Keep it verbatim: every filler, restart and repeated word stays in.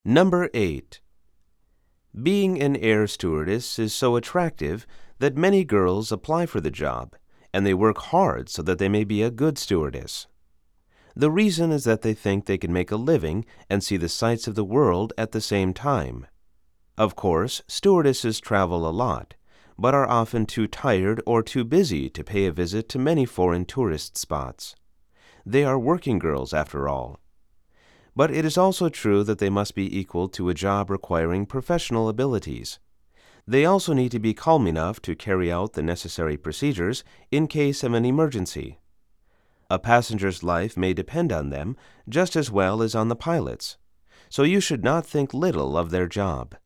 Number eight. Being an air stewardess is so attractive that many girls apply for the job, and they work hard so that they may be a good stewardess. The reason is that they think they can make a living and see the sights of the world at the same time. Of course, stewardesses travel a lot, but are often too tired or too busy to pay a visit to many foreign tourist spots. They are working girls, after all. But it is also true that they must be equal to a job requiring professional abilities. They also need to be calm enough to carry out the necessary procedures in case of an emergency. A passenger's life may depend on them just as well as on the pilot's, so you should not think little of their job.